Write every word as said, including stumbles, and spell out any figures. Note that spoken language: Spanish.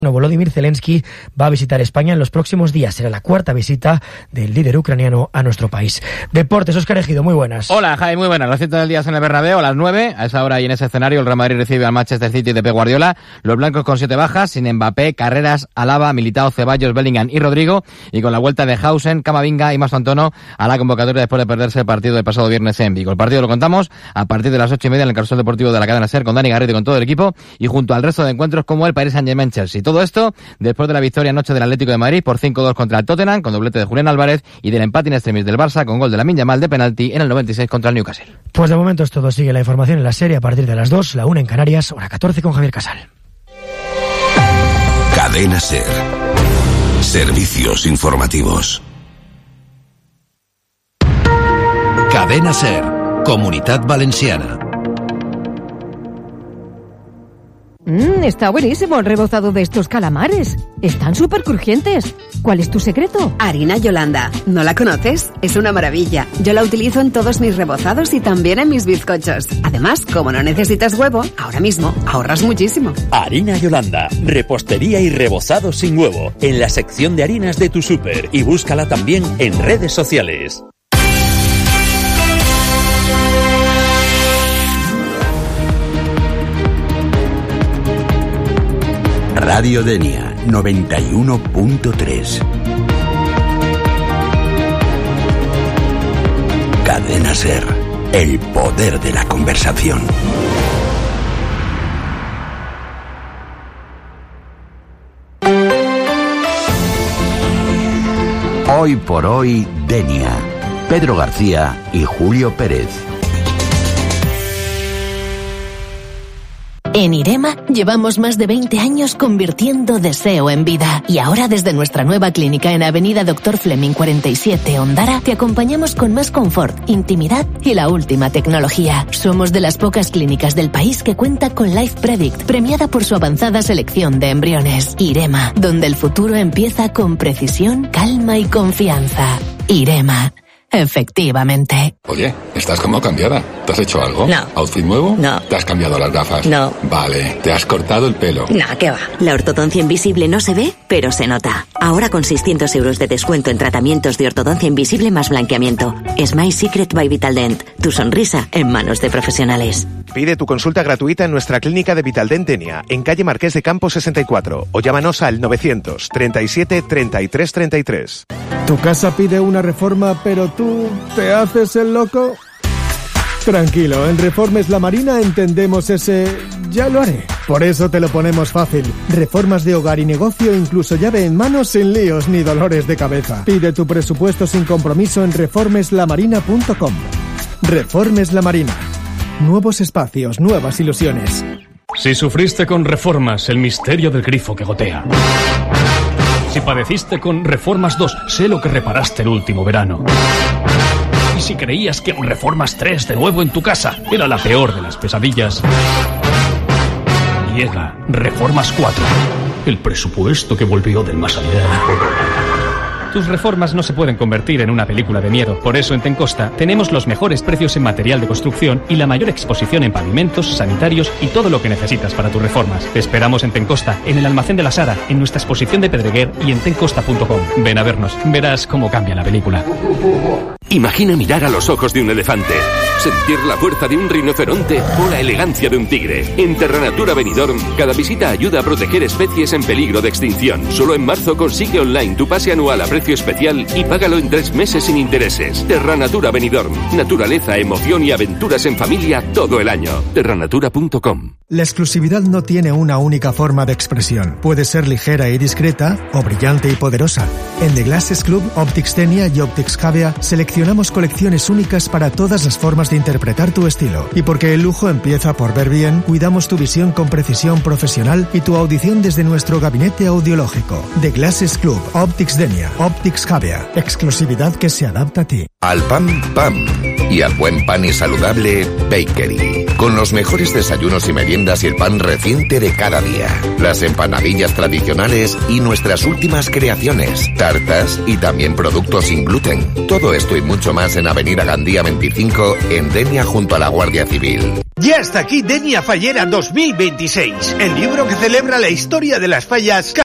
Volodymyr Zelensky va a visitar España en los próximos días. Será la cuarta visita del líder ucraniano a nuestro país. Deportes, Óscar Ejido, muy buenas. Hola, Jaime, muy buenas. Las ciento del día en el Bernabéu a las nueve. A esa hora y en ese escenario el Real Madrid recibe al Manchester City de Pep Guardiola. Los blancos con siete bajas, sin Mbappé, Carreras, Alaba, Militao, Ceballos, Bellingham y Rodrigo. Y con la vuelta de Hausen, Camavinga y Mastantuono a la convocatoria después de perderse el partido del pasado viernes en Vigo. El partido lo contamos a partir de las ocho y media en el Carrusel Deportivo de la cadena SER con Dani Garrido y con todo el equipo. Y junto al resto de encuentros como el Paris Saint-Germain-Chelsea. Todo esto de después de la victoria anoche del Atlético de Madrid por cinco dos contra el Tottenham, con doblete de Julián Álvarez, y del empate in extremis del Barça con gol de Lamine Yamal de penalti en el noventa y seis contra el Newcastle. Pues de momento es todo. Sigue la información en la serie a partir de las dos, la una en Canarias, hora catorce con Javier Casal. Cadena SER. Servicios informativos. Cadena SER. Comunitat Valenciana. Mmm, está buenísimo el rebozado de estos calamares. Están súper crujientes. ¿Cuál es tu secreto? Harina Yolanda. ¿No la conoces? Es una maravilla. Yo la utilizo en todos mis rebozados y también en mis bizcochos. Además, como no necesitas huevo, ahora mismo ahorras muchísimo. Harina Yolanda. Repostería y rebozado sin huevo. En la sección de harinas de tu súper. Y búscala también en redes sociales. Radio Denia noventa y uno punto tres. Cadena SER, el poder de la conversación. Hoy por hoy, Denia. Pedro García y Julio Pérez. En IREMA llevamos más de veinte años convirtiendo deseo en vida. Y ahora desde nuestra nueva clínica en Avenida Doctor Fleming cuarenta y siete, Ondara, te acompañamos con más confort, intimidad y la última tecnología. Somos de las pocas clínicas del país que cuenta con Life Predict, premiada por su avanzada selección de embriones. IREMA, donde el futuro empieza con precisión, calma y confianza. IREMA. Efectivamente. Oye, estás como cambiada. ¿Te has hecho algo? No. ¿Outfit nuevo? No. ¿Te has cambiado las gafas? No. Vale. ¿Te has cortado el pelo? No, ¿qué va? La ortodoncia invisible no se ve, pero se nota. Ahora con seiscientos euros de descuento en tratamientos de ortodoncia invisible más blanqueamiento. Smile Secret by Vitaldent. Tu sonrisa en manos de profesionales. Pide tu consulta gratuita en nuestra clínica de Vitaldent Denia, en calle Marqués de Campos sesenta y cuatro, o llámanos al novecientos treinta y siete treinta y tres treinta y tres. ¿Tu casa pide una reforma, pero tú te haces el loco? Tranquilo, en Reformes La Marina entendemos ese ya lo haré. Por eso te lo ponemos fácil. Reformas de hogar y negocio, incluso llave en mano, sin líos ni dolores de cabeza. Pide tu presupuesto sin compromiso en reformes la marina punto com. Reformes La Marina. Nuevos espacios, nuevas ilusiones. Si sufriste con Reformas, el misterio del grifo que gotea. Si padeciste con Reformas dos, sé lo que reparaste el último verano. Y si creías que un Reformas tres de nuevo en tu casa era la peor de las pesadillas, llega Reformas cuatro, el presupuesto que volvió del más allá. Tus reformas no se pueden convertir en una película de miedo. Por eso en Tencosta tenemos los mejores precios en material de construcción y la mayor exposición en pavimentos, sanitarios y todo lo que necesitas para tus reformas. Te esperamos en Tencosta, en el almacén de la Sara, en nuestra exposición de Pedreguer y en tencosta punto com. Ven a vernos, verás cómo cambia la película. Imagina mirar a los ojos de un elefante, sentir la fuerza de un rinoceronte o la elegancia de un tigre. En Terranatura Benidorm, cada visita ayuda a proteger especies en peligro de extinción. Solo en marzo consigue online tu pase anual a precio especial y págalo en tres meses sin intereses. Terranatura Benidorm. Naturaleza, emoción y aventuras en familia todo el año. terranatura punto com. La exclusividad no tiene una única forma de expresión. Puede ser ligera y discreta o brillante y poderosa. En The Glasses Club, Optics Denia y Optics Javea seleccionamos colecciones únicas para todas las formas de interpretar tu estilo. Y porque el lujo empieza por ver bien, cuidamos tu visión con precisión profesional y tu audición desde nuestro gabinete audiológico. The Glasses Club, Optics Denia, Optics Javea. Exclusividad que se adapta a ti. Al pan, pan. Y al buen pan y saludable, Bakery. con los mejores desayunos y meriendas y el pan reciente de cada día. Las empanadillas tradicionales y nuestras últimas creaciones, tartas y también productos sin gluten. Todo esto y mucho más en Avenida Gandía veinticinco, en Denia, junto a la Guardia Civil. Ya está aquí Denia Fallera dos mil veintiséis, el libro que celebra la historia de las fallas